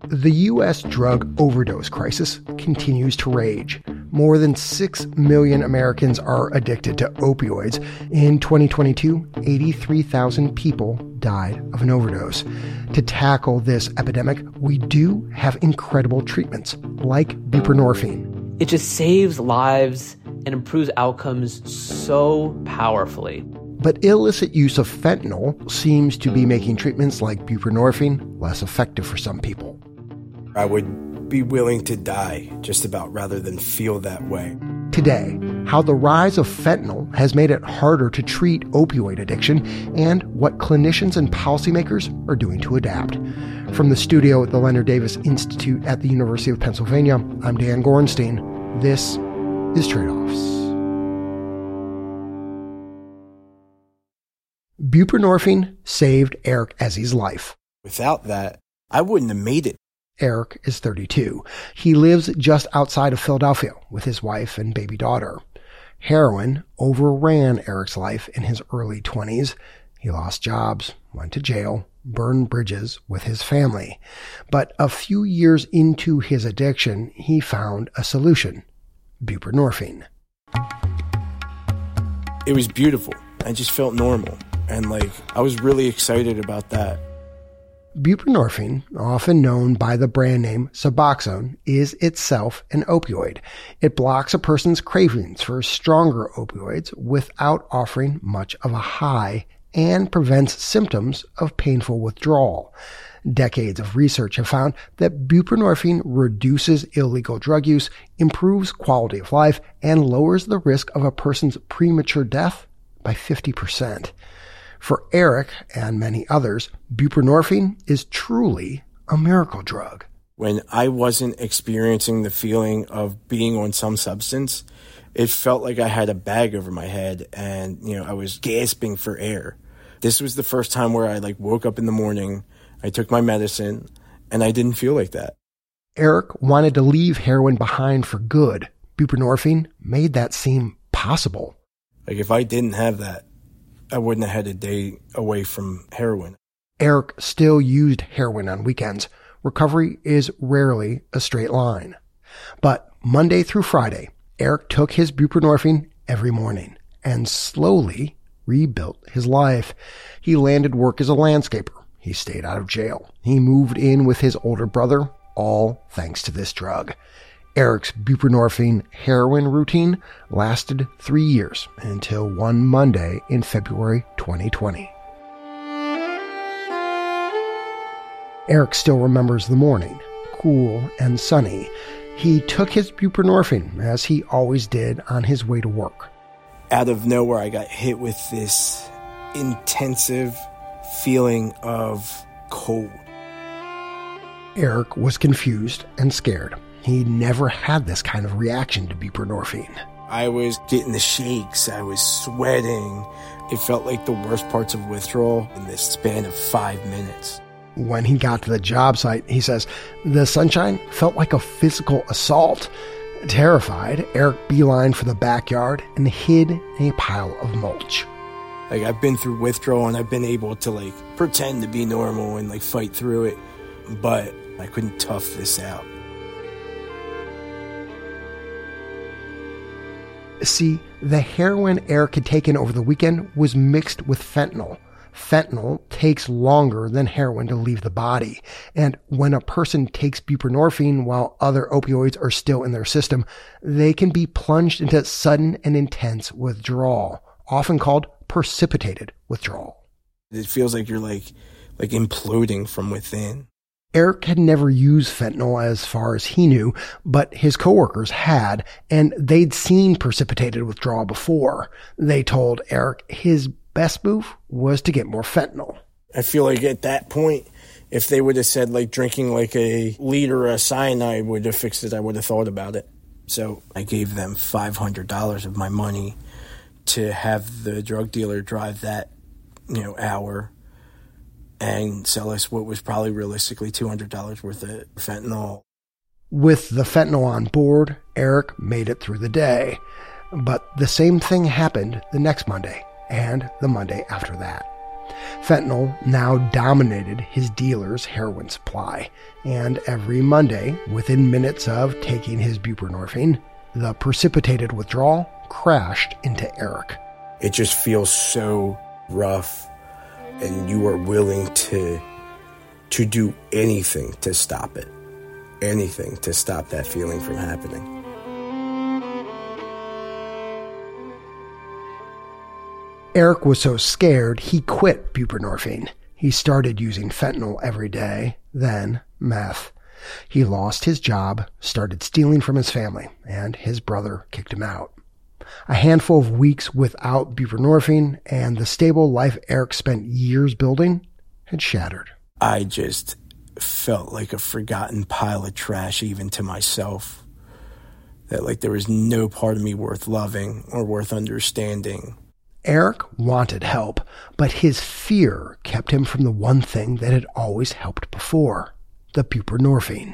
The U.S. drug overdose crisis continues to rage. More than 6 million Americans are addicted to opioids. In 2022, 83,000 people died of an overdose. To tackle this epidemic, we do have incredible treatments, like buprenorphine. It just saves lives and improves outcomes so powerfully. But illicit use of fentanyl seems to be making treatments like buprenorphine less effective for some people. I would be willing to die just about rather than feel that way. Today, how the rise of fentanyl has made it harder to treat opioid addiction and what clinicians and policymakers are doing to adapt. From the studio at the Leonard Davis Institute at the University of Pennsylvania, I'm Dan Gorenstein. This is Trade-Offs. Buprenorphine saved Eric Ezzy's life. Without that, I wouldn't have made it. Eric is 32. He lives just outside of Philadelphia with his wife and baby daughter. Heroin overran Eric's life in his early 20s. He lost jobs, went to jail, burned bridges with his family. But a few years into his addiction, he found a solution: buprenorphine. It was beautiful. I just felt normal. And I was really excited about that. Buprenorphine, often known by the brand name Suboxone, is itself an opioid. It blocks a person's cravings for stronger opioids without offering much of a high and prevents symptoms of painful withdrawal. Decades of research have found that buprenorphine reduces illegal drug use, improves quality of life, and lowers the risk of a person's premature death by 50%. For Eric and many others, buprenorphine is truly a miracle drug. When I wasn't experiencing the feeling of being on some substance, it felt like I had a bag over my head and, I was gasping for air. This was the first time where I woke up in the morning, I took my medicine, and I didn't feel like that. Eric wanted to leave heroin behind for good. Buprenorphine made that seem possible. If I didn't have that, I wouldn't have had a day away from heroin. Eric still used heroin on weekends. Recovery is rarely a straight line. But Monday through Friday, Eric took his buprenorphine every morning and slowly rebuilt his life. He landed work as a landscaper. He stayed out of jail. He moved in with his older brother, all thanks to this drug. Eric's buprenorphine heroin routine lasted 3 years until one Monday in February 2020. Eric still remembers the morning, cool and sunny. He took his buprenorphine, as he always did, on his way to work. Out of nowhere, I got hit with this intensive feeling of cold. Eric was confused and scared. He never had this kind of reaction to buprenorphine. I was getting the shakes. I was sweating. It felt like the worst parts of withdrawal in this span of 5 minutes. When he got to the job site, he says, the sunshine felt like a physical assault. Terrified, Eric beelined for the backyard and hid in a pile of mulch. I've been through withdrawal and I've been able to pretend to be normal and fight through it, but I couldn't tough this out. See, the heroin Eric had taken over the weekend was mixed with fentanyl. Fentanyl takes longer than heroin to leave the body. And when a person takes buprenorphine while other opioids are still in their system, they can be plunged into sudden and intense withdrawal, often called precipitated withdrawal. It feels like you're imploding from within. Eric had never used fentanyl as far as he knew, but his coworkers had, and they'd seen precipitated withdrawal before. They told Eric his best move was to get more fentanyl. I feel like at that point, if they would have said drinking a liter of cyanide would have fixed it, I would have thought about it. So I gave them $500 of my money to have the drug dealer drive that, hour and sell us what was probably realistically $200 worth of fentanyl. With the fentanyl on board, Eric made it through the day. But the same thing happened the next Monday and the Monday after that. Fentanyl now dominated his dealer's heroin supply, and every Monday, within minutes of taking his buprenorphine, the precipitated withdrawal crashed into Eric. It just feels so rough, and you are willing to do anything to stop it. Anything to stop that feeling from happening. Eric was so scared, he quit buprenorphine. He started using fentanyl every day, then meth. He lost his job, started stealing from his family, and his brother kicked him out. A handful of weeks without buprenorphine, and the stable life Eric spent years building had shattered. I just felt like a forgotten pile of trash, even to myself. That like there was no part of me worth loving or worth understanding. Eric wanted help, but his fear kept him from the one thing that had always helped before, the buprenorphine.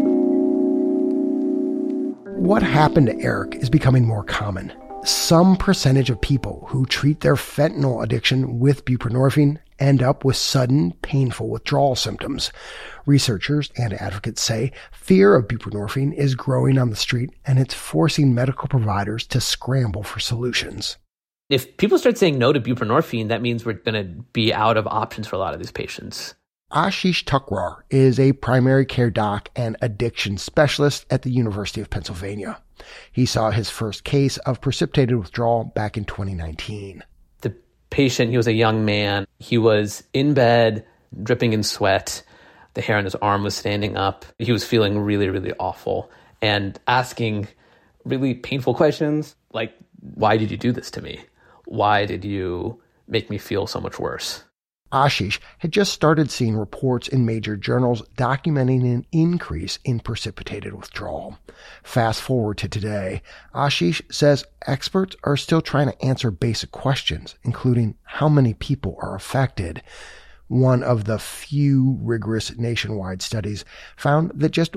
What happened to Eric is becoming more common. Some percentage of people who treat their fentanyl addiction with buprenorphine end up with sudden, painful withdrawal symptoms. Researchers and advocates say fear of buprenorphine is growing on the street, and it's forcing medical providers to scramble for solutions. If people start saying no to buprenorphine, that means we're going to be out of options for a lot of these patients. Ashish Tukrar is a primary care doc and addiction specialist at the University of Pennsylvania. He saw his first case of precipitated withdrawal back in 2019. The patient, he was a young man. He was in bed, dripping in sweat. The hair on his arm was standing up. He was feeling really, really awful and asking really painful questions like, why did you do this to me? Why did you make me feel so much worse? Ashish had just started seeing reports in major journals documenting an increase in precipitated withdrawal. Fast forward to today, Ashish says experts are still trying to answer basic questions, including how many people are affected. One of the few rigorous nationwide studies found that just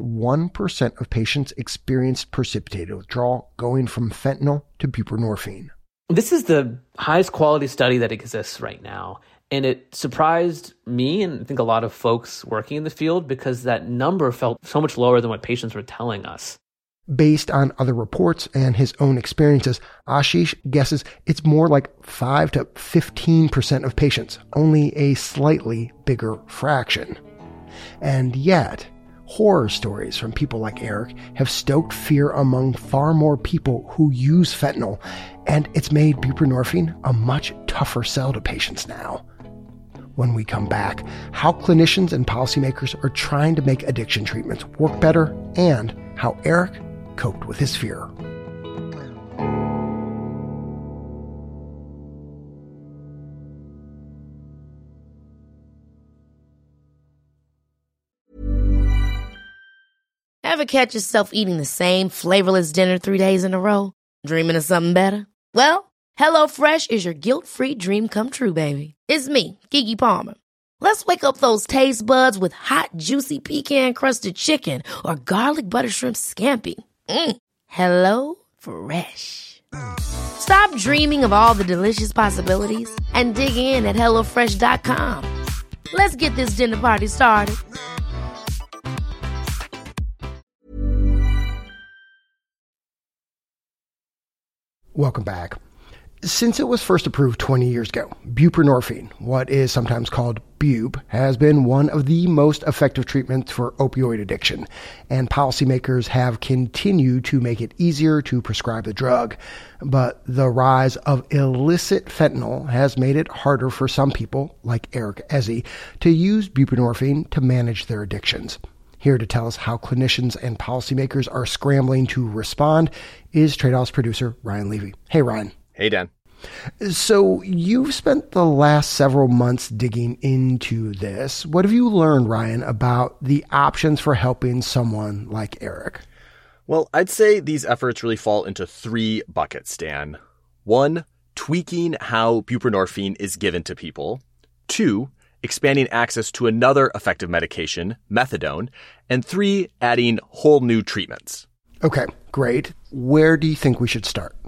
1% of patients experienced precipitated withdrawal going from fentanyl to buprenorphine. This is the highest quality study that exists right now. And it surprised me and I think a lot of folks working in the field because that number felt so much lower than what patients were telling us. Based on other reports and his own experiences, Ashish guesses it's more like 5 to 15% of patients, only a slightly bigger fraction. And yet, horror stories from people like Eric have stoked fear among far more people who use fentanyl, and it's made buprenorphine a much tougher sell to patients now. When we come back, how clinicians and policymakers are trying to make addiction treatments work better, and how Eric coped with his fear. Ever catch yourself eating the same flavorless dinner 3 days in a row? Dreaming of something better? Well, HelloFresh is your guilt-free dream come true, baby. It's me, Keke Palmer. Let's wake up those taste buds with hot, juicy pecan-crusted chicken or garlic butter shrimp scampi. Hello Fresh. Stop dreaming of all the delicious possibilities and dig in at HelloFresh.com. Let's get this dinner party started. Welcome back. Since it was first approved 20 years ago, buprenorphine, what is sometimes called Bube, has been one of the most effective treatments for opioid addiction, and policymakers have continued to make it easier to prescribe the drug. But the rise of illicit fentanyl has made it harder for some people, like Eric Ezzi, to use buprenorphine to manage their addictions. Here to tell us how clinicians and policymakers are scrambling to respond is Trade Off's producer, Ryan Levy. Hey, Ryan. Hey, Dan. So you've spent the last several months digging into this. What have you learned, Ryan, about the options for helping someone like Eric? Well, I'd say these efforts really fall into 3 buckets, Dan. 1, tweaking how buprenorphine is given to people. 2, expanding access to another effective medication, methadone. And 3, adding whole new treatments. Okay, great. Where do you think we should start?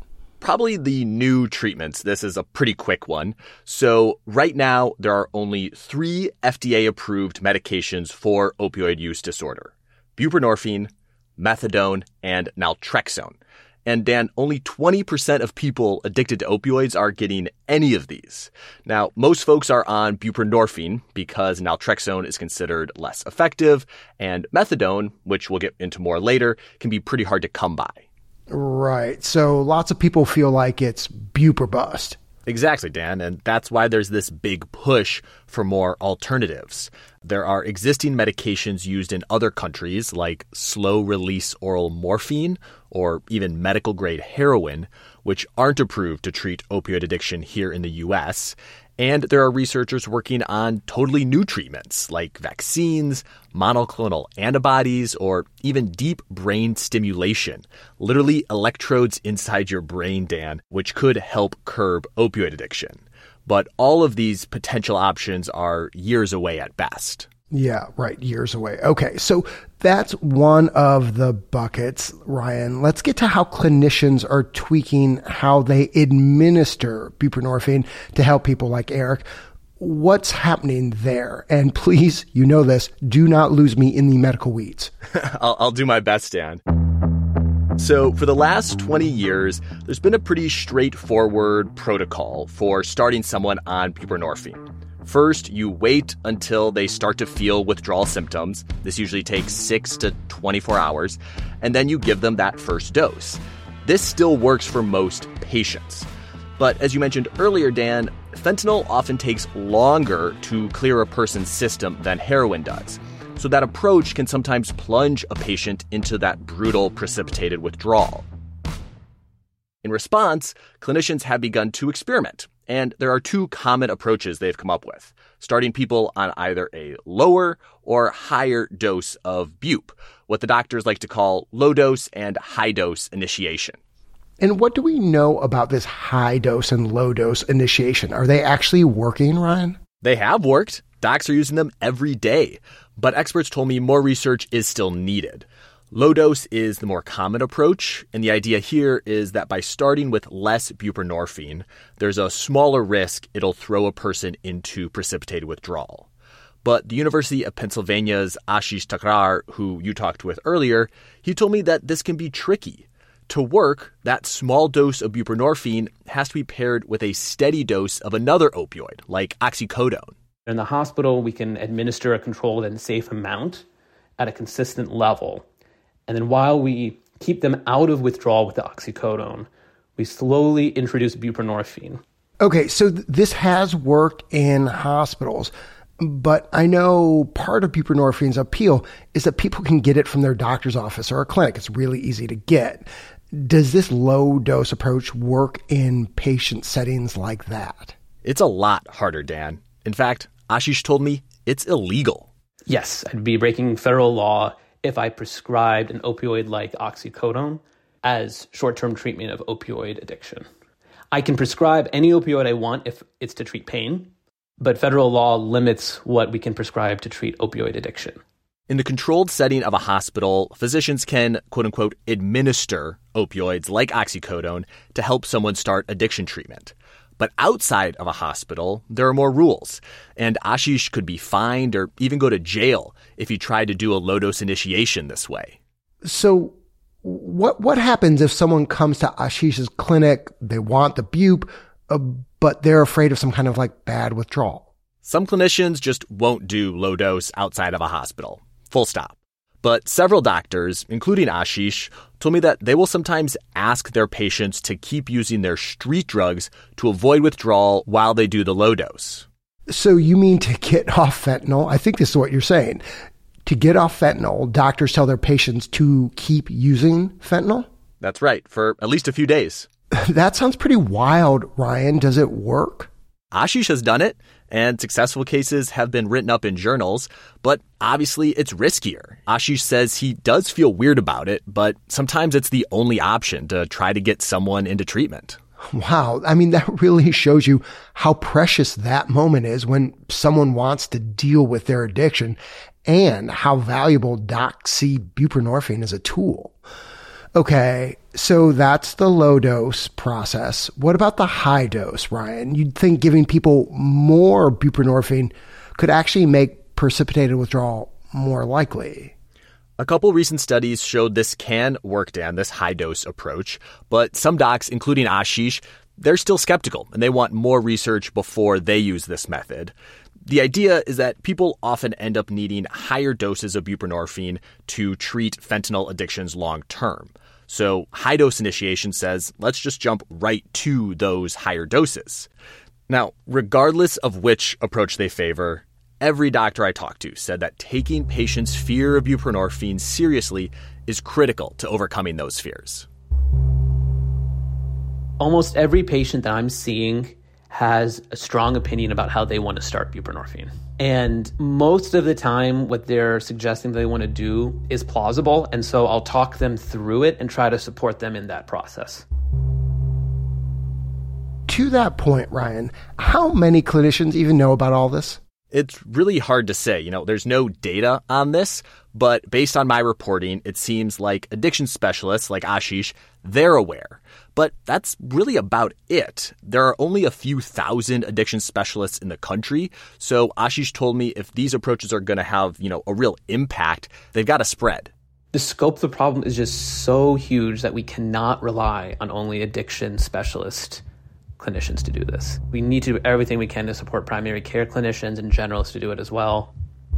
probably the new treatments. This is a pretty quick one. So right now, there are only 3 FDA-approved medications for opioid use disorder: buprenorphine, methadone, and naltrexone. And Dan, only 20% of people addicted to opioids are getting any of these. Now, most folks are on buprenorphine because naltrexone is considered less effective, and methadone, which we'll get into more later, can be pretty hard to come by. Right. So lots of people feel like it's bupe or bust. Exactly, Dan, and that's why there's this big push for more alternatives. There are existing medications used in other countries like slow-release oral morphine or even medical-grade heroin, which aren't approved to treat opioid addiction here in the U.S., and there are researchers working on totally new treatments like vaccines, monoclonal antibodies, or even deep brain stimulation, literally electrodes inside your brain, Dan, which could help curb opioid addiction. But all of these potential options are years away at best. Yeah, right. Years away. Okay, so that's one of the buckets, Ryan. Let's get to how clinicians are tweaking how they administer buprenorphine to help people like Eric. What's happening there? And please, you know this, do not lose me in the medical weeds. I'll do my best, Dan. So for the last 20 years, there's been a pretty straightforward protocol for starting someone on buprenorphine. First, you wait until they start to feel withdrawal symptoms. This usually takes 6 to 24 hours. And then you give them that first dose. This still works for most patients. But as you mentioned earlier, Dan, fentanyl often takes longer to clear a person's system than heroin does. So that approach can sometimes plunge a patient into that brutal precipitated withdrawal. In response, clinicians have begun to experiment. And there are 2 common approaches they've come up with, starting people on either a lower or higher dose of bupe, what the doctors like to call low dose and high dose initiation. And what do we know about this high dose and low dose initiation? Are they actually working, Ryan? They have worked. Docs are using them every day. But experts told me more research is still needed. Low dose is the more common approach, and the idea here is that by starting with less buprenorphine, there's a smaller risk it'll throw a person into precipitated withdrawal. But the University of Pennsylvania's Ashish Takrar, who you talked with earlier, he told me that this can be tricky. To work, that small dose of buprenorphine has to be paired with a steady dose of another opioid, like oxycodone. In the hospital, we can administer a controlled and safe amount at a consistent level. And then while we keep them out of withdrawal with the oxycodone, we slowly introduce buprenorphine. Okay, so this has worked in hospitals, but I know part of buprenorphine's appeal is that people can get it from their doctor's office or a clinic. It's really easy to get. Does this low-dose approach work in patient settings like that? It's a lot harder, Dan. In fact, Ashish told me it's illegal. Yes, I'd be breaking federal law if I prescribed an opioid like oxycodone as short-term treatment of opioid addiction. I can prescribe any opioid I want if it's to treat pain, but federal law limits what we can prescribe to treat opioid addiction. In the controlled setting of a hospital, physicians can, quote-unquote, administer opioids like oxycodone to help someone start addiction treatment. But outside of a hospital, there are more rules, and Ashish could be fined or even go to jail if he tried to do a low-dose initiation this way. So what happens if someone comes to Ashish's clinic, they want the bupe, but they're afraid of some kind of like bad withdrawal? Some clinicians just won't do low-dose outside of a hospital. Full stop. But several doctors, including Ashish, told me that they will sometimes ask their patients to keep using their street drugs to avoid withdrawal while they do the low dose. So you mean to get off fentanyl? I think this is what you're saying. To get off fentanyl, doctors tell their patients to keep using fentanyl? That's right, for at least a few days. That sounds pretty wild, Ryan. Does it work? Ashish has done it, and successful cases have been written up in journals, but obviously it's riskier. Ashish says he does feel weird about it, but sometimes it's the only option to try to get someone into treatment. Wow. I mean, that really shows you how precious that moment is when someone wants to deal with their addiction and how valuable docs see buprenorphine as a tool. Okay, So that's the low dose process. What about the high dose, Ryan? You'd think giving people more buprenorphine could actually make precipitated withdrawal more likely. A couple recent studies showed this can work, Dan, this high-dose approach, but some docs, including Ashish, they're still skeptical, and they want more research before they use this method. The idea is that people often end up needing higher doses of buprenorphine to treat fentanyl addictions long-term. So high-dose initiation says, let's just jump right to those higher doses. Now, regardless of which approach they favor, every doctor I talked to said that taking patients' fear of buprenorphine seriously is critical to overcoming those fears. Almost every patient that I'm seeing has a strong opinion about how they want to start buprenorphine. And most of the time, what they're suggesting they want to do is plausible. And so I'll talk them through it and try to support them in that process. To that point, Ryan, how many clinicians even know about all this? It's really hard to say. There's no data on this, but based on my reporting, it seems like addiction specialists like Ashish, they're aware. But that's really about it. There are only a few thousand addiction specialists in the country. So Ashish told me if these approaches are going to have, a real impact, they've got to spread. The scope of the problem is just so huge that we cannot rely on only addiction specialists clinicians to do this. We need to do everything we can to support primary care clinicians and generalists to do it as well.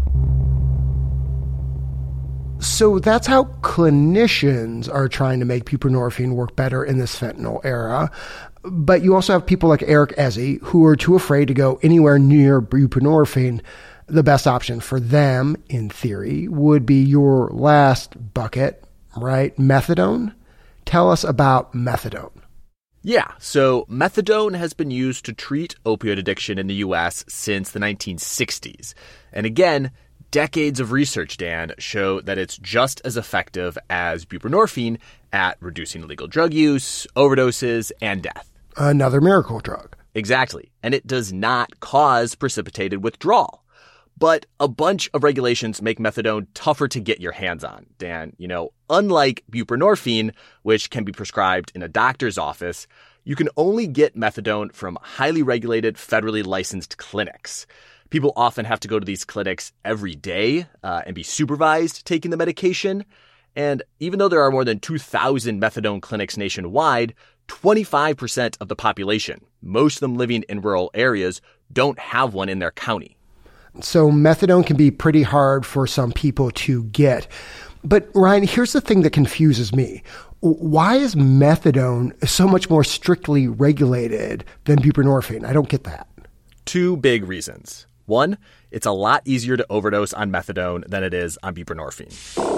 So that's how clinicians are trying to make buprenorphine work better in this fentanyl era. But you also have people like Eric Ezzi who are too afraid to go anywhere near buprenorphine. The best option for them, in theory, would be your last bucket, right? Methadone. Tell us about methadone. Yeah, so methadone has been used to treat opioid addiction in the U.S. since the 1960s. And again, decades of research, Dan, show that it's just as effective as buprenorphine at reducing illegal drug use, overdoses, and death. Another miracle drug. Exactly. And it does not cause precipitated withdrawal. But a bunch of regulations make methadone tougher to get your hands on, Dan. Unlike buprenorphine, which can be prescribed in a doctor's office, you can only get methadone from highly regulated, federally licensed clinics. People often have to go to these clinics every day and be supervised taking the medication. And even though there are more than 2,000 methadone clinics nationwide, 25% of the population, most of them living in rural areas, don't have one in their county. So methadone can be pretty hard for some people to get. But Ryan, here's the thing that confuses me. Why is methadone so much more strictly regulated than buprenorphine? I don't get that. Two big reasons. One, it's a lot easier to overdose on methadone than it is on buprenorphine.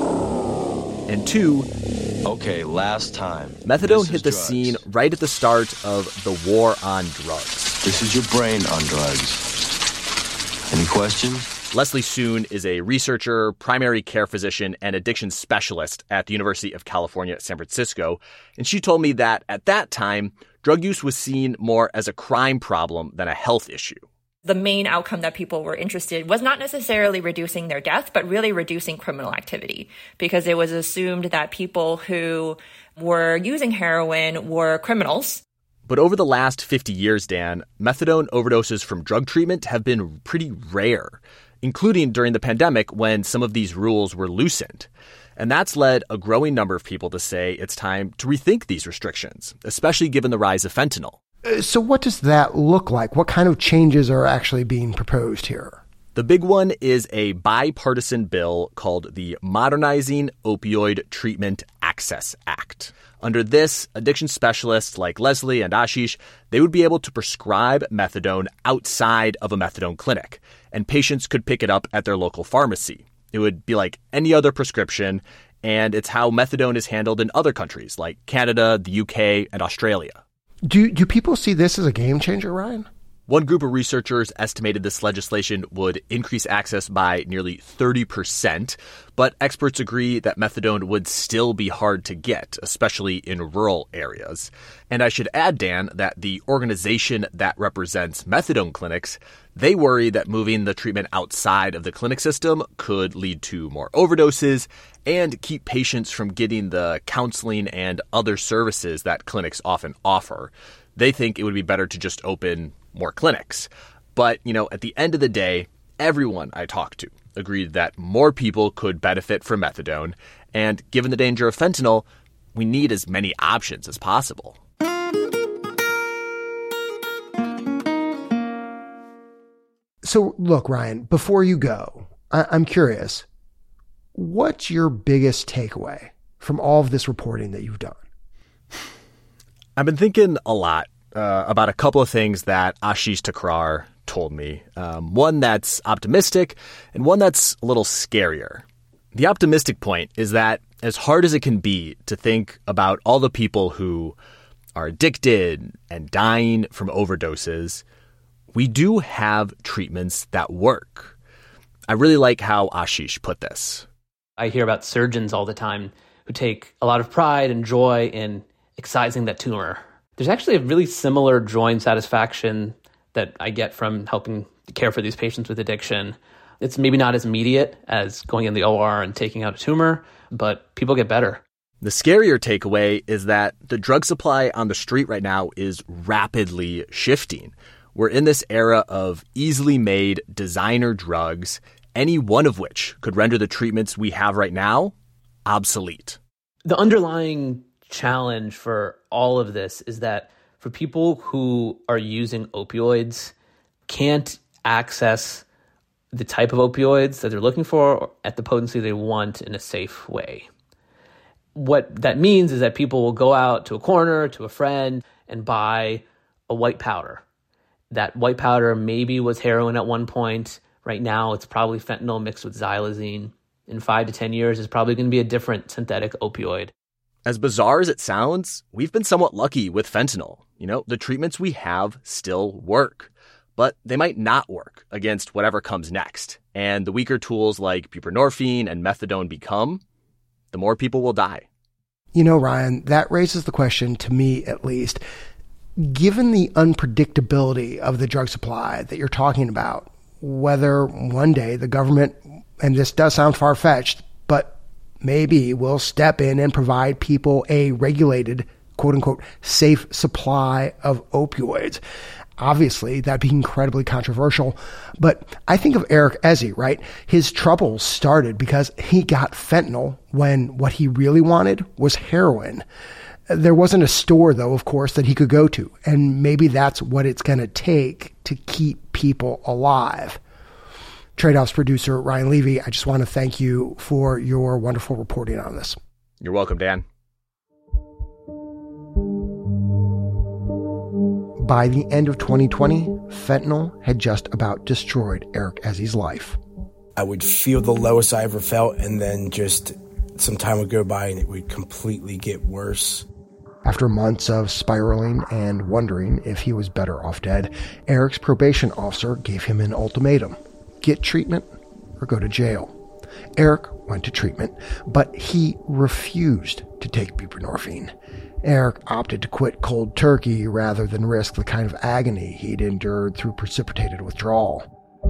And two, okay, last time. Methadone hit the scene right at the start of the war on drugs. This is your brain on drugs. Any questions? Leslie Soon is a researcher, primary care physician, and addiction specialist at the University of California, San Francisco. And she told me that at that time, drug use was seen more as a crime problem than a health issue. The main outcome that people were interested in was not necessarily reducing their death, but really reducing criminal activity, because it was assumed that people who were using heroin were criminals. But over the last 50 years, Dan, methadone overdoses from drug treatment have been pretty rare, including during the pandemic when some of these rules were loosened. And that's led a growing number of people to say it's time to rethink these restrictions, especially given the rise of fentanyl. So what does that look like? What kind of changes are actually being proposed here? The big one is a bipartisan bill called the Modernizing Opioid Treatment Access Act. Under this, addiction specialists like Leslie and Ashish, they would be able to prescribe methadone outside of a methadone clinic, and patients could pick it up at their local pharmacy. It would be like any other prescription, and it's how methadone is handled in other countries like Canada, the UK, and Australia. Do people see this as a game changer, Ryan? One group of researchers estimated this legislation would increase access by nearly 30%, but experts agree that methadone would still be hard to get, especially in rural areas. And I should add, Dan, that the organization that represents methadone clinics, they worry that moving the treatment outside of the clinic system could lead to more overdoses and keep patients from getting the counseling and other services that clinics often offer. They think it would be better to just open more clinics. But, at the end of the day, everyone I talked to agreed that more people could benefit from methadone. And given the danger of fentanyl, we need as many options as possible. So look, Ryan, before you go, I'm curious, what's your biggest takeaway from all of this reporting that you've done? I've been thinking a lot about a couple of things that Ashish Thakrar told me. One that's optimistic and one that's a little scarier. The optimistic point is that as hard as it can be to think about all the people who are addicted and dying from overdoses, we do have treatments that work. I really like how Ashish put this. I hear about surgeons all the time who take a lot of pride and joy in excising that tumor. There's actually a really similar joy and satisfaction that I get from helping care for these patients with addiction. It's maybe not as immediate as going in the OR and taking out a tumor, but people get better. The scarier takeaway is that the drug supply on the street right now is rapidly shifting. We're in this era of easily made designer drugs, any one of which could render the treatments we have right now obsolete. The underlying challenge for all of this is that for people who are using opioids, can't access the type of opioids that they're looking for at the potency they want in a safe way. What that means is that people will go out to a corner, to a friend, and buy a white powder. That white powder maybe was heroin at one point. Right now, it's probably fentanyl mixed with xylazine. In 5 to 10 years, it's probably going to be a different synthetic opioid. As bizarre as it sounds, we've been somewhat lucky with fentanyl. The treatments we have still work, but they might not work against whatever comes next. And the weaker tools like buprenorphine and methadone become, the more people will die. Ryan, that raises the question, to me at least, given the unpredictability of the drug supply that you're talking about, whether one day the government, and this does sound far-fetched, but maybe will step in and provide people a regulated, quote-unquote, safe supply of opioids. Obviously, that'd be incredibly controversial. But I think of Eric Ezzi, right? His troubles started because he got fentanyl when what he really wanted was heroin. There wasn't a store, though, of course, that he could go to. And maybe that's what it's going to take to keep people alive. Trade-Offs producer Ryan Levy, I just want to thank you for your wonderful reporting on this. You're welcome, Dan. By the end of 2020, fentanyl had just about destroyed Eric Ezzi's life. I would feel the lowest I ever felt, and then just some time would go by and it would completely get worse. After months of spiraling and wondering if he was better off dead, Eric's probation officer gave him an ultimatum: get treatment or go to jail. Eric went to treatment, but he refused to take buprenorphine. Eric opted to quit cold turkey rather than risk the kind of agony he'd endured through precipitated withdrawal.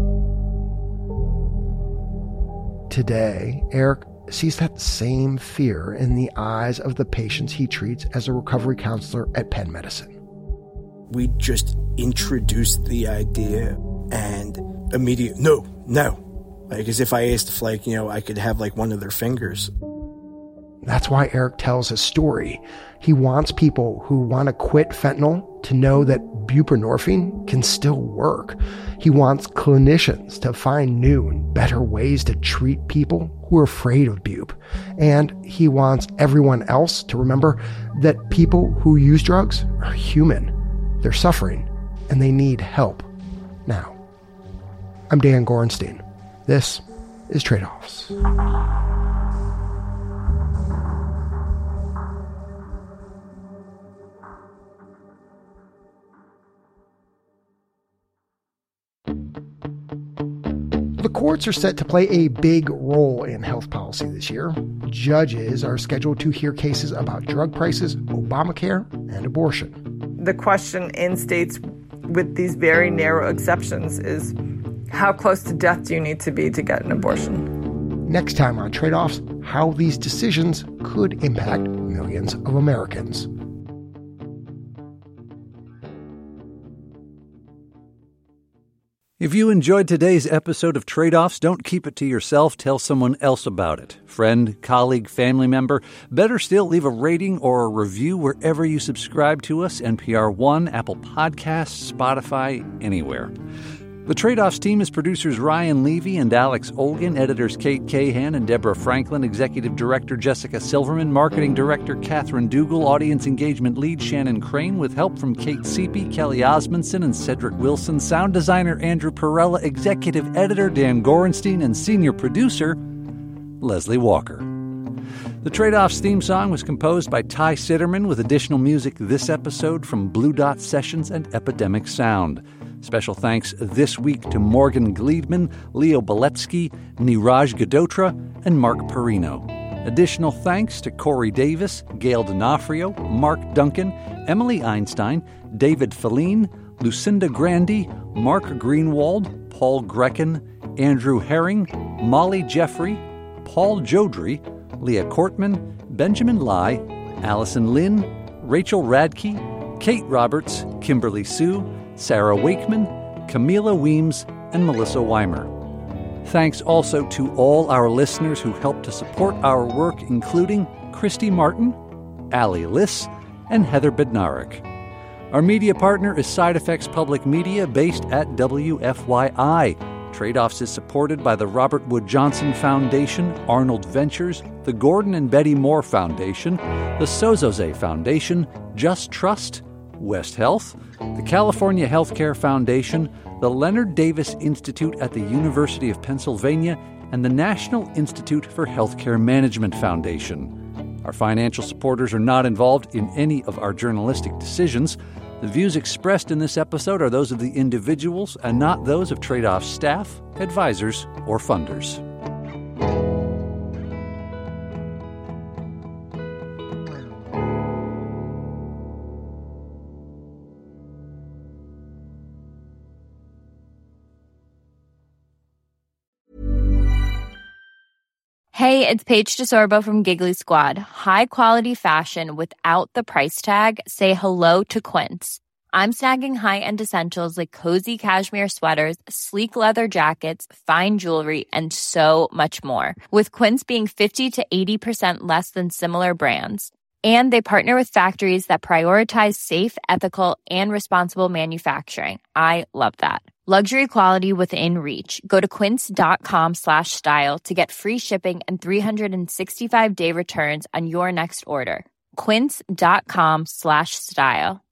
Today, Eric sees that same fear in the eyes of the patients he treats as a recovery counselor at Penn Medicine. We just introduced the idea and immediately, no. Like as if I asked if I could have one of their fingers. That's why Eric tells his story. He wants people who want to quit fentanyl to know that buprenorphine can still work. He wants clinicians to find new and better ways to treat people who are afraid of bup. And he wants everyone else to remember that people who use drugs are human. They're suffering, and they need help now. I'm Dan Gorenstein. This is Trade-Offs. courts are set to play a big role in health policy this year. Judges are scheduled to hear cases about drug prices, Obamacare, and abortion. The question in states with these very narrow exceptions is, how close to death do you need to be to get an abortion? Next time on Trade-Offs, how these decisions could impact millions of Americans. If you enjoyed today's episode of Trade-Offs, don't keep it to yourself. Tell someone else about it. Friend, colleague, family member. Better still, leave a rating or a review wherever you subscribe to us. NPR One, Apple Podcasts, Spotify, anywhere. The Trade-Offs team is producers Ryan Levy and Alex Olgin, editors Kate Cahan and Deborah Franklin, executive director Jessica Silverman, marketing director Catherine Dougal, audience engagement lead Shannon Crane, with help from Kate Seepy, Kelly Osmondson, and Cedric Wilson, sound designer Andrew Perella, executive editor Dan Gorenstein, and senior producer Leslie Walker. The Trade-Offs theme song was composed by Ty Sitterman, with additional music this episode from Blue Dot Sessions and Epidemic Sound. Special thanks this week to Morgan Gleedman, Leo Beletsky, Niraj Gadotra, and Mark Perino. Additional thanks to Corey Davis, Gail D'Onofrio, Mark Duncan, Emily Einstein, David Feline, Lucinda Grandy, Mark Greenwald, Paul Grecken, Andrew Herring, Molly Jeffrey, Paul Jodry, Leah Kortman, Benjamin Lai, Allison Lynn, Rachel Radke, Kate Roberts, Kimberly Sue, Sarah Wakeman, Camila Weems, and Melissa Weimer. Thanks also to all our listeners who helped to support our work, including Christy Martin, Allie Liss, and Heather Bednarik. Our media partner is Side Effects Public Media, based at WFYI. Trade-Offs is supported by the Robert Wood Johnson Foundation, Arnold Ventures, the Gordon and Betty Moore Foundation, the Sozoze Foundation, Just Trust, West Health, the California Healthcare Foundation, the Leonard Davis Institute at the University of Pennsylvania, and the National Institute for Healthcare Management Foundation. Our financial supporters are not involved in any of our journalistic decisions. The views expressed in this episode are those of the individuals and not those of Trade-Off staff, advisors, or funders. Hey, it's Paige DeSorbo from Giggly Squad. High quality fashion without the price tag. Say hello to Quince. I'm snagging high-end essentials like cozy cashmere sweaters, sleek leather jackets, fine jewelry, and so much more. With Quince being 50 to 80% less than similar brands. And they partner with factories that prioritize safe, ethical, and responsible manufacturing. I love that. Luxury quality within reach. Go to quince.com/style to get free shipping and 365-day returns on your next order. Quince.com/style.